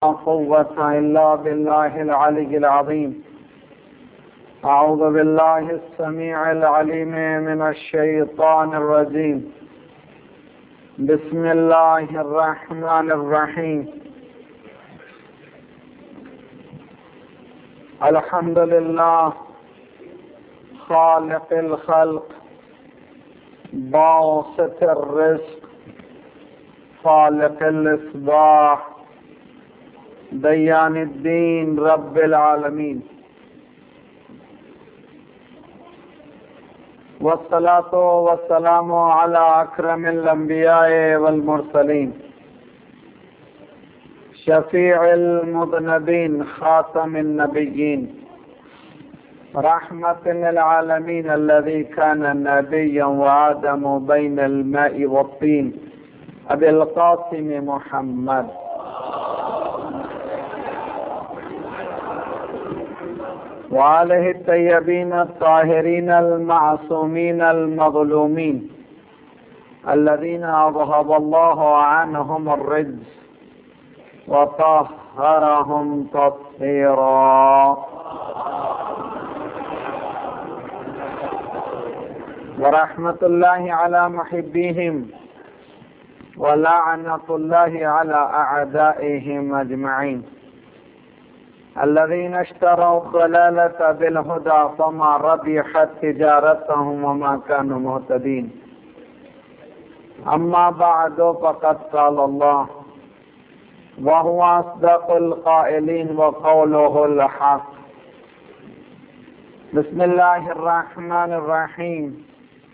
قوة إلا بالله العلي العظيم. أعوذ بالله السميع العليم من الشيطان الرجيم. بسم الله الرحمن الرحيم. الحمد لله خالق الخلق باسط الرزق خالق الإصباح ديان الدين رب العالمين، والصلاة والسلام على أكرم الأنبياء والمرسلين شفيع المذنبين خاتم النبيين رحمة للعالمين الذي كان نبيا وآدم بين الماء والطين أبي القاسم محمد وآله الطيبين الطاهرين المعصومين المظلومين الذين أذهب الله عنهم الرجس وطهرهم تطهيرا. ورحمة الله على محبيهم ولعنة الله على أعدائهم أجمعين الذين اشتروا الضلالة بالهدى فما ربحت تجارتهم وما كانوا مهتدين. أما بعد، فقد قال الله وهو أصدق القائلين وقوله الحق. بسم الله الرحمن الرحيم.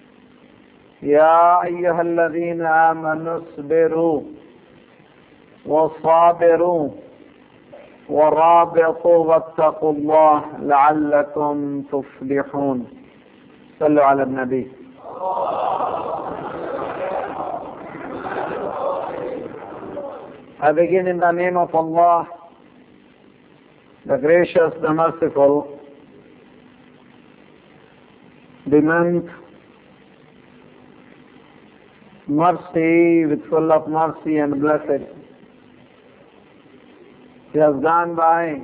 يا أيها الذين آمنوا اصبروا وصابروا ورابطوا واتقوا الله لعلكم تفلحون. صلوا على النبي. I begin in the name of Allah, the gracious, the merciful, the meant mercy with full of mercy and blessed. He has gone by,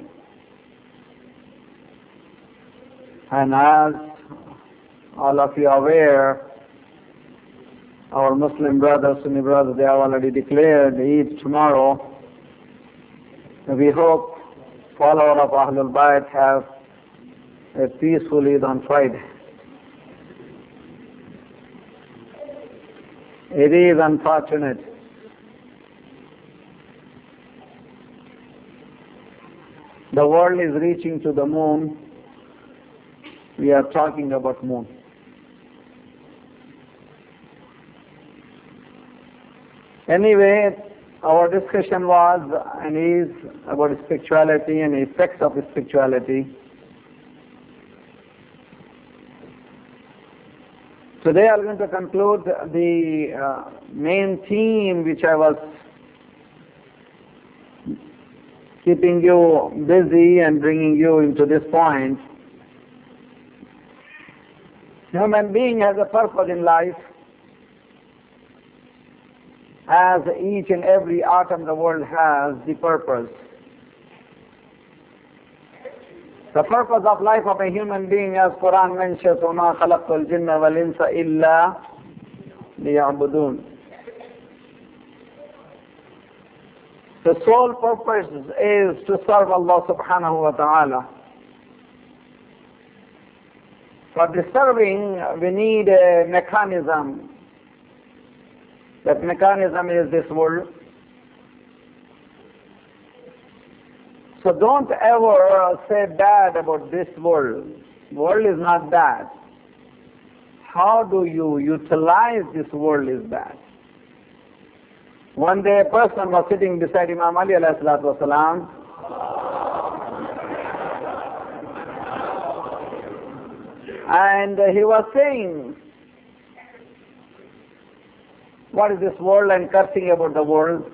and as all of you are aware, our Muslim brothers, Sunni brothers, they have already declared Eid tomorrow. We hope followers of Ahlul Bayt have a peaceful Eid on Friday. It is unfortunate the world is reaching to the moon. We are talking about moon. Anyway, our discussion was and is about spirituality and effects of spirituality. Today I'm going to conclude the main theme which I was keeping you busy and bringing you into this point. Human being has a purpose in life, as each and every atom the world has the purpose. The purpose of life of a human being, as Quran mentions, وَمَا خَلَقْتُ الْجِنَّ وَالْإِنسَ إِلَّا لِيَعْبُدُونَ. The sole purpose is to serve Allah subhanahu wa ta'ala. For the serving, we need a mechanism. That mechanism is this world. So don't ever say bad about this world. The world is not bad. How do you utilize this world is bad. One day a person was sitting beside Imam Ali alayhi salatu wasalam, and he was saying, what is this world, and cursing about the world.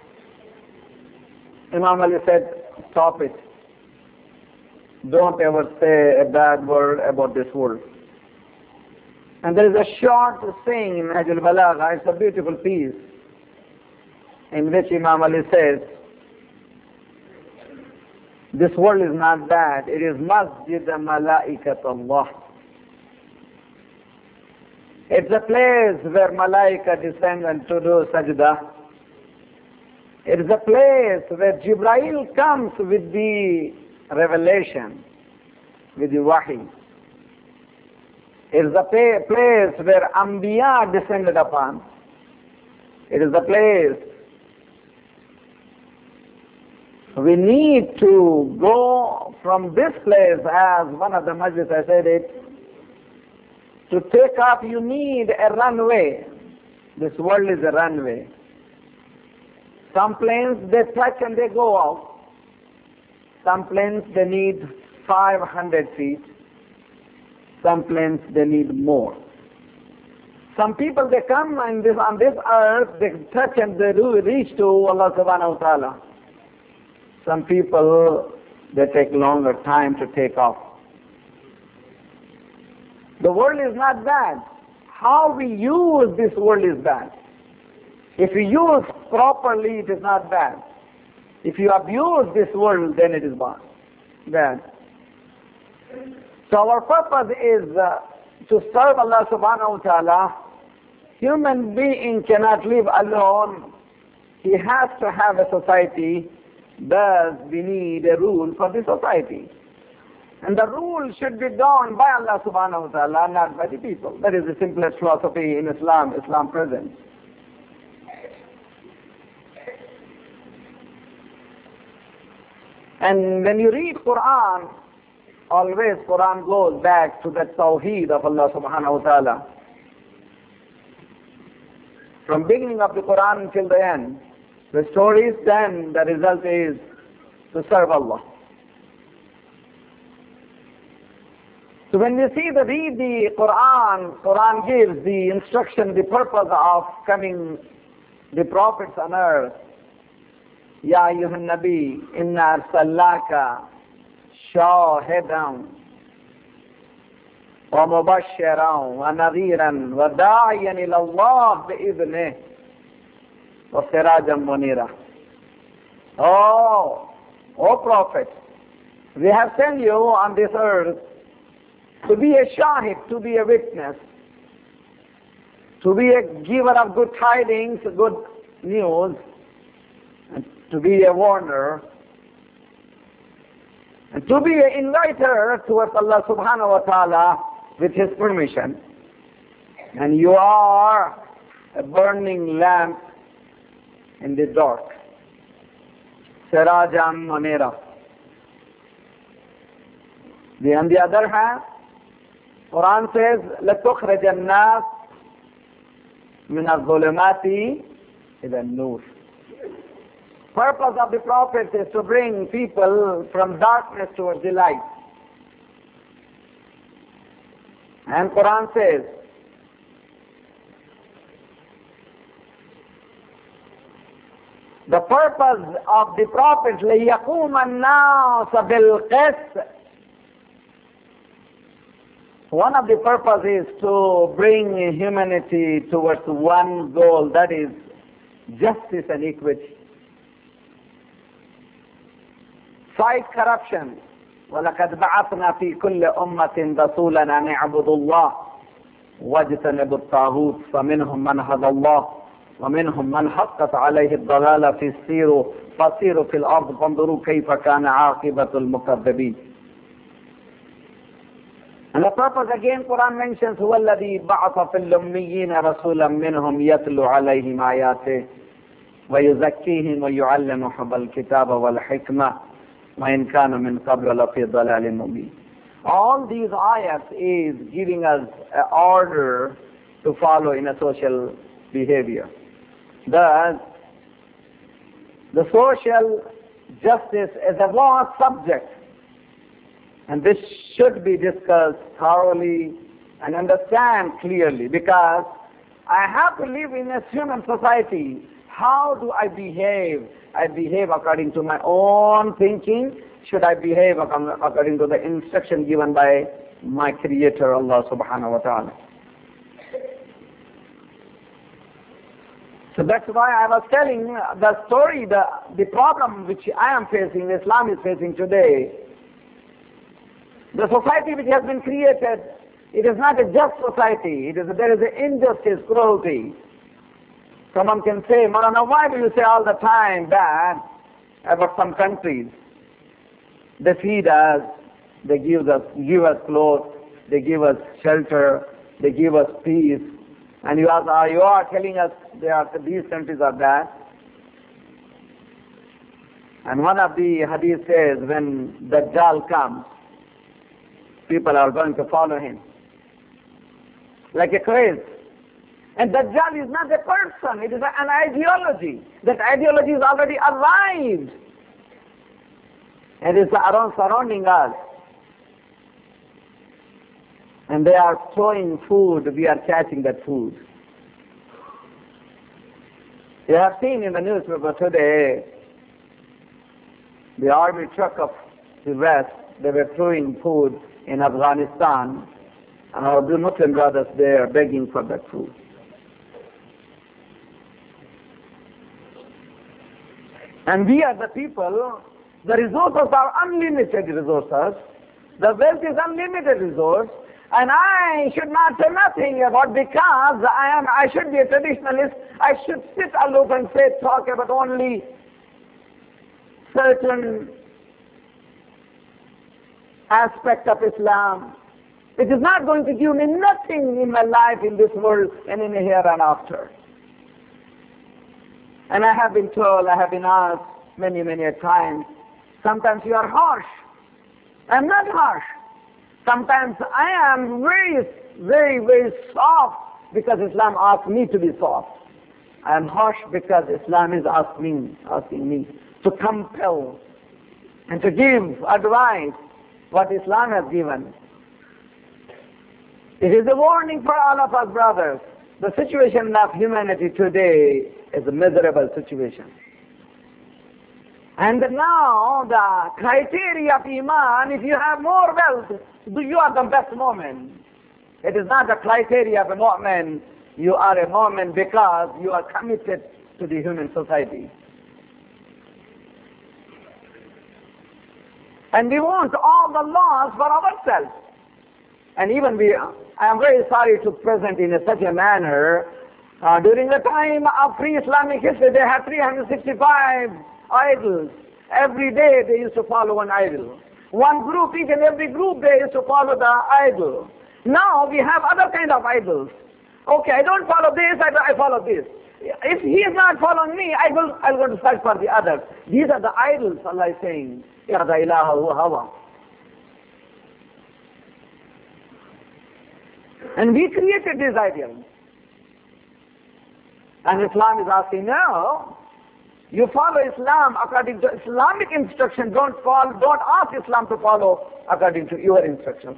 Imam Ali said, stop it. Don't ever say a bad word about this world. And there is a short saying in Nahjul Balagha, it's a beautiful piece, in which Imam Ali says, This world is not that. It is Masjid Malaikat Allah. It's a place where Malaika descend and to do sajda. It is a place where Jibrail comes with the revelation, with the wahi. It is a place where Anbiya descended upon. It is a place we need to go from this place, as one of the majlis I said it, to take off you need a runway. This world is a runway. Some planes they touch and they go out. Some planes they need 500 feet. Some planes they need more. Some people they come on this earth, they touch and they reach to Allah subhanahu wa ta'ala. Some people they take longer time to take off. The world is not bad. How we use this world is bad. If you use properly, it is not bad. If you abuse this world, then it is bad. So our purpose is to serve Allah subhanahu wa ta'ala. Human being cannot live alone. He has to have a society. Thus, we need a rule for the society. And the rule should be done by Allah subhanahu wa ta'ala, not by the people. That is the simplest philosophy in Islam. Islam presents. And when you read Quran, always Quran goes back to the Tawheed of Allah subhanahu wa ta'ala. From beginning of the Quran until the end, the story is then the result is to serve Allah. So when we read the Quran, Quran gives the instruction, the purpose of coming the prophets on earth. Ya ayyuhan nabi, inna arsalnaka shahidan wa mubashiran wa nadhiran wa da'iyan ila Allah bi'idhnih wa sirajan munira. Oh prophet, we have sent you on this earth to be a shahid, to be a witness, to be a giver of good tidings, good news, and to be a warner, and to be an inviter towards Allah subhanahu wa ta'ala with His permission. And you are a burning lamp in the dark. Sirajan Munira. On the other hand, Quran says, لَتُخْرَجَ النَّاسِ مِنَ الظُّلُمَاتِ إِلَى النُّورِ. Purpose of the prophets is to bring people from darkness towards the light. And Quran says, the purpose of the prophets, لِيَقُومَ النَّاسَ بِالْقِسْطِ. One of the purposes is to bring humanity towards one goal, that is justice and equity. Fight corruption. وَلَقَدْ بَعَثْنَا فِي كُلِّ أُمَّةٍ رَسُولًا أَنِ اعْبُدُوا اللَّهَ وَاجْتَنِبُوا الطَّاغُوتَ فَمِنْهُمْ مَنْ هَدَى اللَّهُ وَمِنْهُمْ مَنْ حَقَّتْ عَلَيْهِ الضَّلَالَةُ فَسِيرُوا فِي الْأَرْضِ فَانظُرُوا كَيْفَ كَانَ عَاقِبَةُ الْمُكَذِّبِينَ. And the purpose again Quran mentions هو الذي بعث في الأميين رسولا منهم يتلو عليهم آياته ويزكيهم ويعلمهم الكتاب والحكمة وإن كانوا من قبل لفي ضلال مبين. All these ayats is giving us an order to follow in a social behavior. Thus, the social justice is a vast subject. And this should be discussed thoroughly and understand clearly, because I have to live in a human society. How do I behave? I behave according to my own thinking. Should I behave according to the instruction given by my Creator, Allah subhanahu wa ta'ala? So that's why I was telling the story, the problem which I am facing, Islam is facing today. The society which has been created, it is not a just society. There is an injustice, cruelty. Someone can say, Maulana, why do you say all the time bad about some countries? They feed us, they give us clothes, they give us shelter, they give us peace. And you are telling us these countries are bad. And one of the hadith says, when Dajjal comes, people are going to follow him like a craze. And Dajjal is not a person, it is an ideology. That ideology is already arrived. And it is surrounding us. And they are throwing food, we are catching that food. You have seen in the newspaper today, the army truck of the West, they were throwing food in Afghanistan, and our Muslim brothers there begging for that food. And we are the people, the resources are unlimited resources, the wealth is unlimited resource, and I should not say nothing about because I should be a traditionalist, I should sit aloof and talk about only certain aspect of Islam. It is not going to give me nothing in my life in this world and in the here and after. And I have been told, I have been asked many, many a time, sometimes you are harsh. I am not harsh. Sometimes I am very, very, very soft because Islam asked me to be soft. I am harsh because Islam is asking me to compel and to give advice what Islam has given. It is a warning for all of us, brothers. The situation of humanity today is a miserable situation. And now the criteria of Iman, if you have more wealth, you are the best mu'min. It is not the criteria of a mu'min. You are a mu'min because you are committed to the human society. And we want all the laws for ourselves. And even I am very sorry to present in such a manner, during the time of pre-Islamic history, they had 365 idols. Every day they used to follow one idol. One group, each and every group, they used to follow the idol. Now we have other kind of idols. Okay, I don't follow this, I follow this. If he is not following me, I'm going to search for the others. These are the idols, Allah is saying. Ya the ilaha huwa hawa. And we created these ideals. And Islam is asking, no, you follow Islam according to Islamic instruction. Don't ask Islam to follow according to your instruction.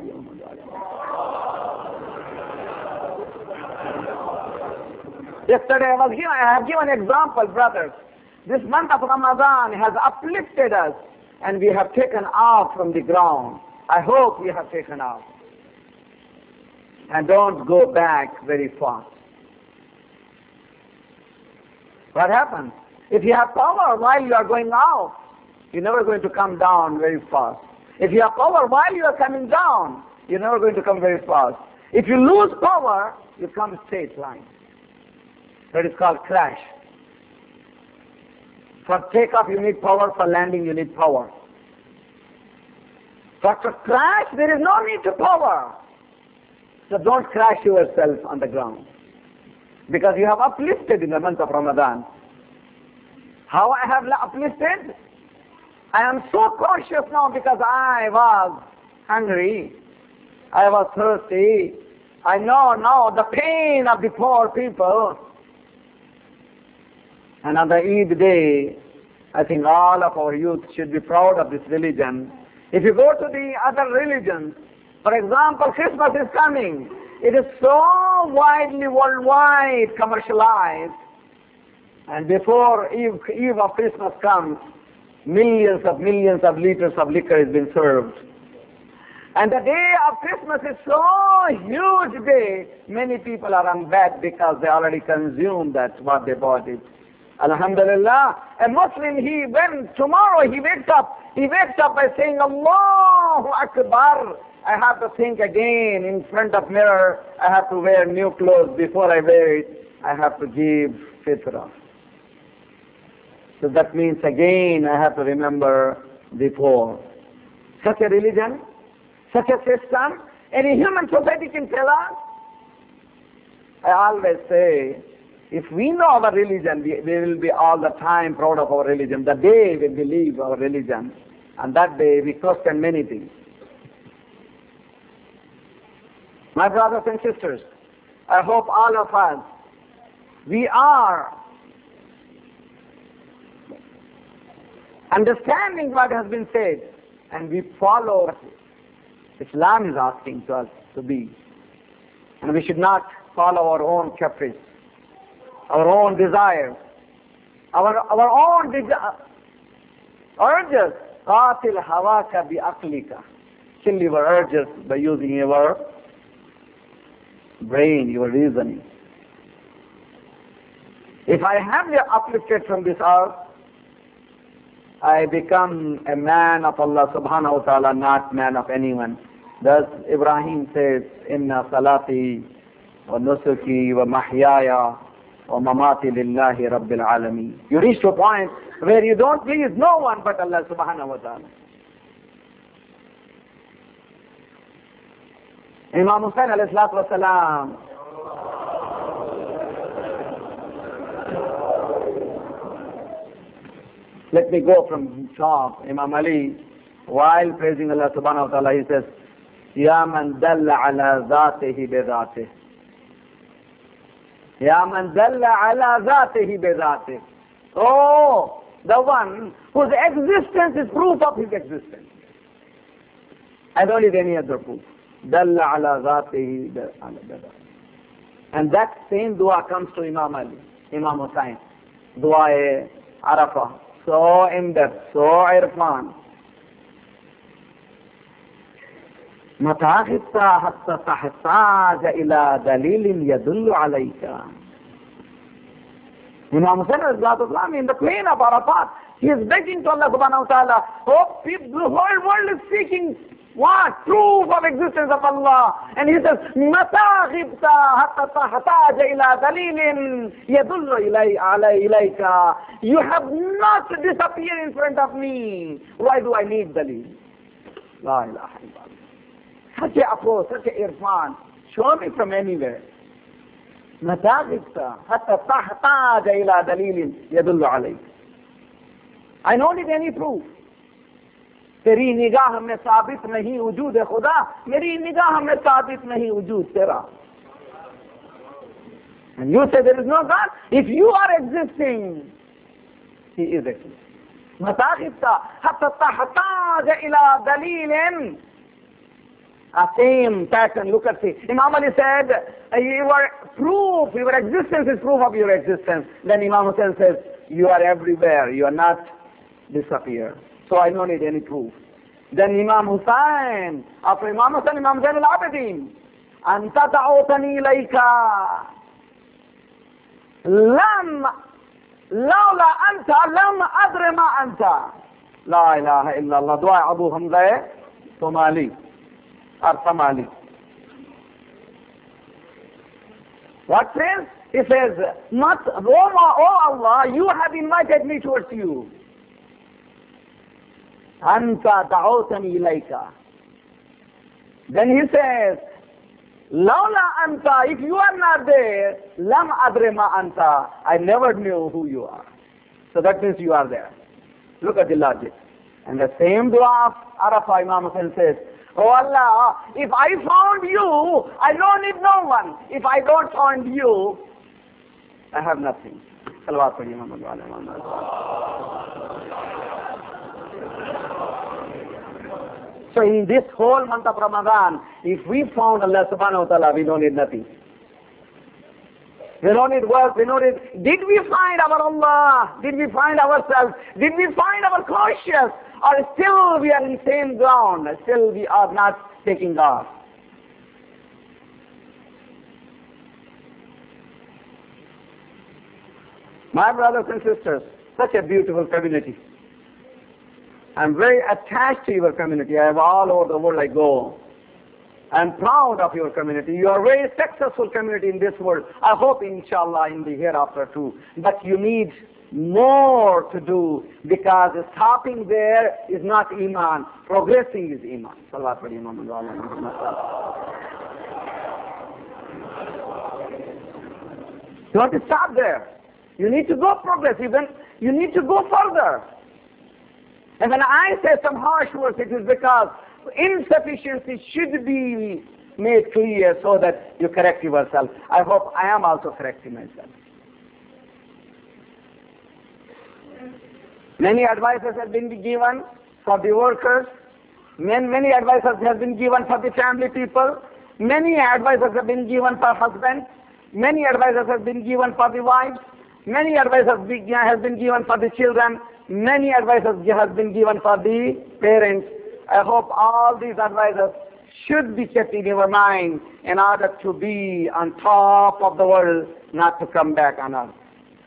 Yesterday I have given an example, brothers. This month of Ramadan has uplifted us and we have taken off from the ground. I hope we have taken off. And don't go back very fast. What happens? If you have power while you are going out, you're never going to come down very fast. If you have power while you are coming down, you're never going to come very fast. If you lose power, you come straight line. That is called crash. For takeoff you need power, for landing you need power. But to crash there is no need to power. So don't crash yourself on the ground. Because you have uplifted in the month of Ramadan. How I have uplifted? I am so cautious now because I was hungry. I was thirsty. I know now the pain of the poor people. And on the Eid day, I think all of our youth should be proud of this religion. If you go to the other religions, for example, Christmas is coming. It is so widely worldwide commercialized. And before Eve of Christmas comes, millions of liters of liquor has been served. And the day of Christmas is so huge day, many people are on bed because they already consumed that, what they bought it. Alhamdulillah, a Muslim, tomorrow he wakes up by saying, Allahu Akbar. I have to think again in front of mirror, I have to wear new clothes. Before I wear it, I have to give fitrah. So that means again I have to remember the poor. Such a religion, such a system, any human society can tell us? I always say, if we know our religion, we will be all the time proud of our religion. The day we believe our religion, and that day we question many things. My brothers and sisters, I hope all of us, we are understanding what has been said, and we follow what Islam is asking to us to be. And we should not follow our own caprice, our own desires, our own urges. قاتل هواك بعقلك. Kill your urges by using your brain, your reasoning. If I have you uplifted from this earth, I become a man of Allah subhanahu wa ta'ala, not man of anyone. Thus Ibrahim says, Inna salati wa nusuki wa mahyaya wa mamati lillahi rabbil alameen. You reach to a point where you don't please no one but Allah subhanahu wa ta'ala. Imam Hussain alayhi salatu wa salam, let me go from top. Imam Ali, while praising Allah subhanahu wa ta'ala, he says, Ya man dalla ala dhatihi bi dhatih. Ya man dalla ala dhatihi bi dhatih. Oh, the one whose existence is proof of his existence. I don't need any other proof. Dalla ala dhatihi bi dhatih. And that same dua comes to Imam Ali, Imam Hussain. Dua Arafah. So in-depth, so irfan. متى غبت حتى تحتاج إلى دليل يدل عليك. Imam Hussain in the plain of Arafat, he is begging to Allah subhanahu wa ta'ala, oh, people, the whole world is seeking what? Proof of existence of Allah. And he says, متى غبت حتى تحتاج إلى دليل يدل عليك. You have not disappeared in front of me. Why do I need dalil? La ilaha illallah. Such a approach, such a irfan. Show me from anywhere. متى غبت حتى تحتاج إلى دليل يدل عليك. I don't need any proof. तेरी निगाह में साबित नहीं वजूद खुदा, मेरी निगाह में साबित नहीं वजूद तेरा. And you say there is no God. If you are existing, He is existing. متى غبت حتى تحتاج إلى دليل. A same pattern, look at it. Imam Ali said, your proof, your existence is proof of your existence. Then Imam Hussain says, you are everywhere, you are not disappear. So I don't need any proof. Then Imam Hussain, after Imam Hussain, Imam Zain al-Abidin, Anta da'utani ilayka. Lawla anta, lam adri ma anta. La ilaha illallah. Dua Abu Hamza Somali. Or Somali. What says? He says, not, oh Allah, you have invited me towards you. Anta da'utani ilayka. Then he says, Lawla anta, if you are not there, lam adri ma anta, I never knew who you are. So that means you are there. Look at the logic. And the same dua of Arafah, Imam Hussain says, oh Allah, if I found you, I don't need no one. If I don't find you, I have nothing. Salawat padiye Muhammad wa ala Muhammad. So in this whole month of Ramadan, if we found Allah subhanahu wa ta'ala, we don't need nothing. We don't need work, we don't need... Did we find our Allah? Did we find ourselves? Did we find our conscience? Or still we are in same ground? Still we are not taking off. My brothers and sisters, such a beautiful community. I'm very attached to your community. I have all over the world I go. I'm proud of your community. You are a very successful community in this world. I hope, inshallah, in the hereafter too. But you need more to do, because stopping there is not Iman. Progressing is Iman. You want to stop there. You need to go progress. You need to go further. And when I say some harsh words, it is because insufficiency should be made clear so that you correct yourself. I hope I am also correcting myself. Many advices have been given for the workers. Many advices have been given for the family people. Many advices have been given for husbands. Many advices have been given for the wives. Many advices has been given for the children. Many advices has been given for the parents. I hope all these advices should be kept in your mind in order to be on top of the world, not to come back on us.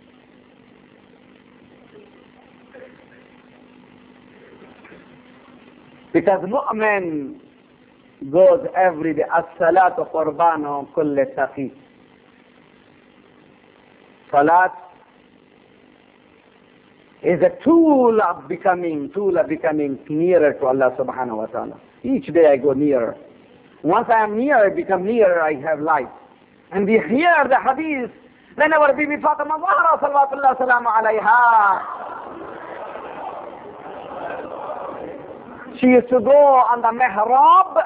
Because mu'min goes every day, as-salatu qurbanu kulli taqi. Salat is a tool of becoming nearer to Allah subhanahu wa ta'ala. Each day I go nearer. Once I am near, I become nearer, I have light. And we hear the hadith, whenever Bibi Fatima Zahra salawatullah salamu alayha, she used to go on the mihrab,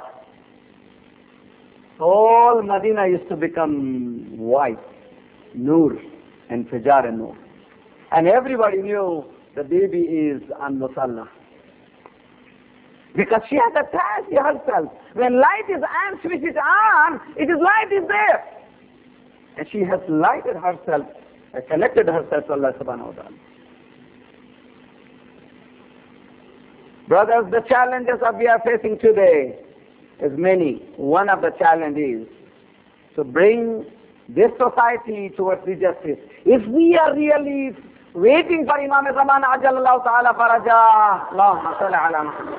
whole Medina used to become white, nur and fijar and nur. And everybody knew the baby is on Musalla. Because she has attached herself. When light is on, switch it on, light is there. And she has lighted herself, connected herself to Allah subhanahu wa ta'ala. Brothers, the challenges that we are facing today is many. One of the challenges is to bring this society towards the justice. If we are really waiting for Imam Zaman Ajallahu Ta'ala Faraja, Allahumma salli ala Muhammad.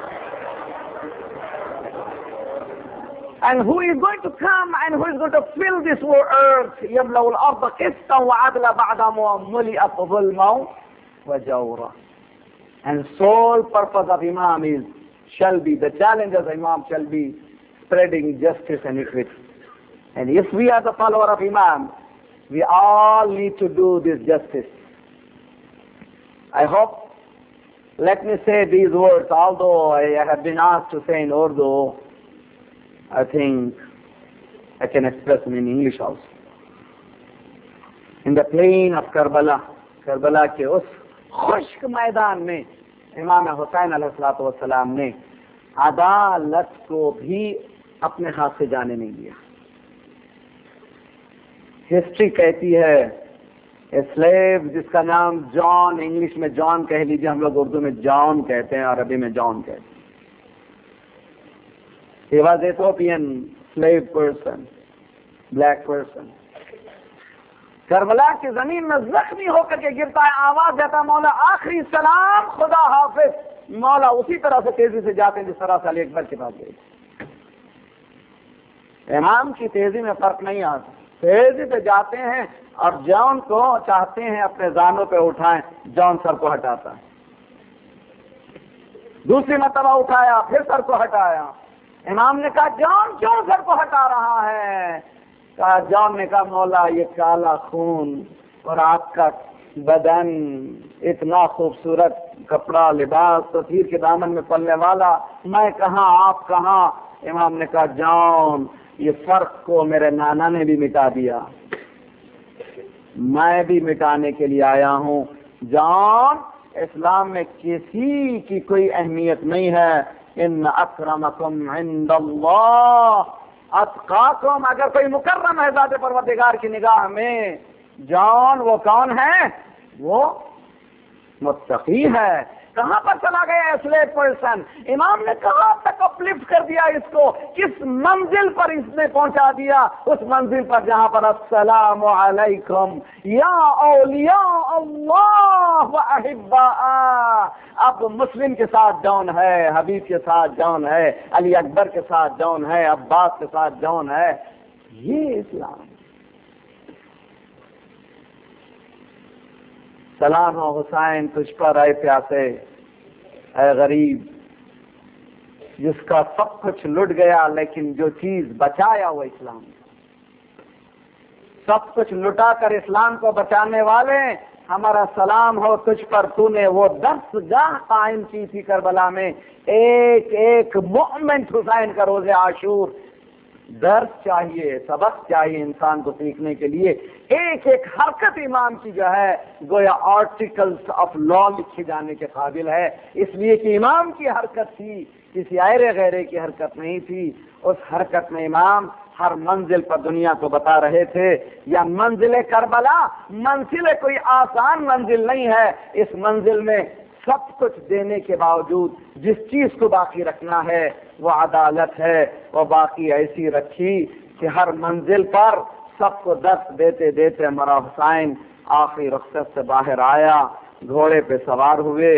And who is going to come and who is going to fill this earth? يَمْلَوُ الْأَرْضَ قِسْطًا وَعَدْلًا بَعْدَ مُلِئَتْ ظُلْمًا وَجَوْرًا. And sole purpose of Imam the challenge of Imam shall be spreading justice and equity. And if we are the follower of Imam, we all need to do this justice. I hope, let me say these words, although I have been asked to say in Urdu, I think I can express them in English also. In the plain of Karbala के उस खुश्क मैदान में इमाम हुसैन अलैहिस्सलातु वस्सलाम ने अदालत को भी अपने हाथ से जाने नहीं दिया. हिस्ट्री कहती है स्लेव जिसका नाम जॉन, इंग्लिश में जॉन कह लीजिए, हम लोग उर्दू में जॉन कहते हैं, अरबी में जॉन कहते हैं. He was an Ethiopian slave person, black person. Karbala की जमीन में जख्मी होकर के गिरता है, आवाज देता है मौला आखिरी सलाम खुदा हाफिज. मौला उसी तरह से तेजी से जाते हैं जिस तरह से अली अकबर के पास गए. इमाम की तेजी में फर्क नहीं आता, तेजी से जाते हैं और जॉन को चाहते हैं अपने जानों पे उठाएं, जॉन सर को हटाता है. दूसरी मर्तबा उठाया, फिर सर को हटाया. इमाम ने कहा जॉन क्यों सर को हटा रहा है? कहा जॉन ने कहा मौला ये काला खून और आपका बदन, इतना खूबसूरत कपड़ा लिबास तस्वीर के दामन में पलने वाला, मैं कहाँ आप कहाँ? इमाम ने कहा जॉन ये फर्क को मेरे नाना ने भी मिटा दिया, मैं भी मिटाने के लिए आया हूँ. जॉन इस्लाम में किसी की कोई अहमियत नहीं है. इन अक्रमकुम इंदल्लाह अत्काकुम. अगर कोई मुकर्रम है ज़ात परवरदिगार की निगाह में, जॉन वो कौन है? वो मुत्तकी है. کہاں پر چلا گیا اسلیو پرسن؟ امام نے کہاں تک اپلفٹ کر دیا اس کو، کس منزل پر اس نے پہنچا دیا؟ اس منزل پر جہاں پر السلام علیکم یا اولیاء اللہ و احباء۔ اب مسلم کے ساتھ ڈاؤن ہے، حبیب کے ساتھ ڈاؤن ہے، علی اکبر کے ساتھ ڈاؤن ہے، عباس کے ساتھ ڈاؤن ہے۔ یہ اسلام۔ سلام و حسین تجھ پر اے پیاسے، اے غریب، جس کا سب کچھ لٹ گیا لیکن جو چیز بچایا وہ اسلام۔ سب کچھ لٹا کر اسلام کو بچانے والے، ہمارا سلام ہو تجھ پر، تو نے وہ درسگاہ قائم کی تھی کربلا میں، ایک ایک مومنٹ حسین کا روز عاشور۔ درس چاہیے، سبق چاہیے انسان کو سیکھنے کے لیے۔ ایک ایک حرکت امام کی جو ہے گویا آرٹیکلز آف لا لکھے جانے کے قابل ہے، اس لیے کہ امام کی حرکت تھی، کسی ایرے غیرے کی حرکت نہیں تھی۔ اس حرکت میں امام ہر منزل پر دنیا کو بتا رہے تھے، یا منزل کربلا منزل کوئی آسان منزل نہیں ہے، اس منزل میں سب کچھ دینے کے باوجود جس چیز کو باقی رکھنا ہے وہ عدالت ہے، وہ باقی ایسی رکھی کہ ہر منزل پر سب کو درس دیتے دیتے ہمارا حسین آخری رخصت سے باہر آیا، گھوڑے پہ سوار ہوئے،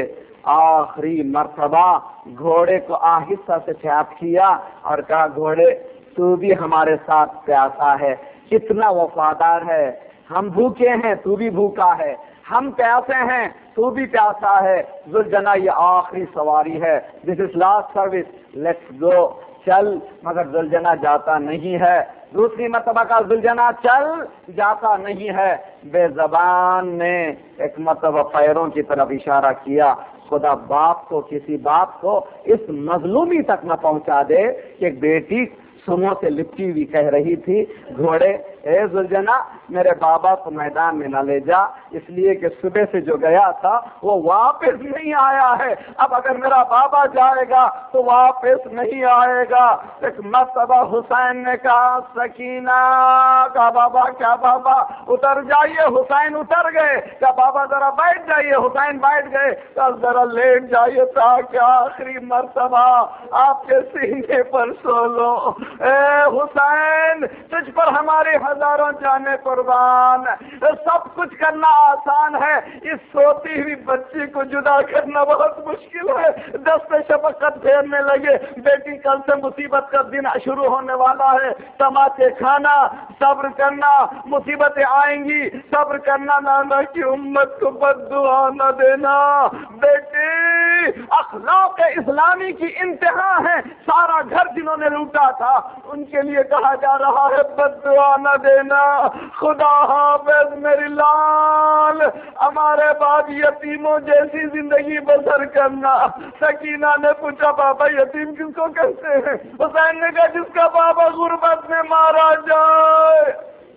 آخری مرتبہ گھوڑے کو آہستہ سے چھاپ کیا اور کہا گھوڑے تو بھی ہمارے ساتھ پیاسا ہے، کتنا وفادار ہے، ہم بھوکے ہیں تو بھی بھوکا ہے، ہم پیاسے ہیں تو بھی پیاسا ہے، ذوالجناح یہ آخری سواری ہے، this is last service, let's go, چل، مگر ذوالجناح جاتا نہیں ہے۔ دوسری مرتبہ کا ذوالجناح چل، جاتا نہیں ہے۔ بے زبان نے ایک مرتبہ پیروں کی طرف اشارہ کیا، خدا باپ کو، کسی باپ کو اس مظلومی تک نہ پہنچا دے کہ ایک بیٹی سنوں سے لپٹی ہوئی کہہ رہی تھی گھوڑے اے ذوالجناح میرے بابا کو میدان میں نہ لے جا، اس لیے کہ صبح سے جو گیا تھا وہ واپس نہیں آیا ہے، اب اگر میرا بابا جائے گا تو واپس نہیں آئے گا۔ ایک مرتبہ حسین نے کہا سکینہ، کہا بابا، کیا بابا اتر جائیے، حسین اتر گئے، کہا بابا ذرا بیٹھ جائیے، حسین بیٹھ گئے، کہا ذرا لیٹ جائیے تاکہ آخری مرتبہ آپ کے سینے پر سو لو۔ اے حسین تجھ پر ہماری ہزاروں جانیں قربان، سب کچھ کرنا آسان ہے، اس سوتی ہوئی بچی کو جدا کرنا بہت مشکل ہے۔ دست شفقت پھیرنے لگے، بیٹی کل سے مصیبت کا دن شروع ہونے والا ہے، تماچے کھانا، صبر کرنا، مصیبتیں آئیں گی، صبر کرنا، نانا کی امت کو بد دعا نہ دینا۔ بیٹی اخلاق اسلامی کی انتہا ہے، سارا گھر جنہوں نے لوٹا تھا ان کے لیے کہا جا رہا ہے بد دعا نہ دینا، خدا حافظ میری لال، ہمارے بعد یتیموں جیسی زندگی بسر کرنا۔ سکینہ نے پوچھا بابا یتیم کس کو کہتے ہیں؟ حسین نے کہا جس کا بابا غربت میں مارا جائے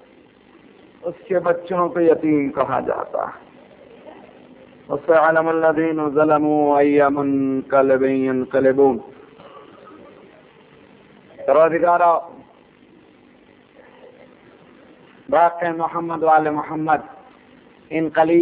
اس کے بچوں کو یتیم کہا جاتا ہے۔ وَسَيَعْلَمُ الَّذِينَ ظَلَمُوا أَيَّ مُنقَلِبٍ يَنقَلِبُونَ۔ پروردگارا باقی محمد وآل محمد ان قلیب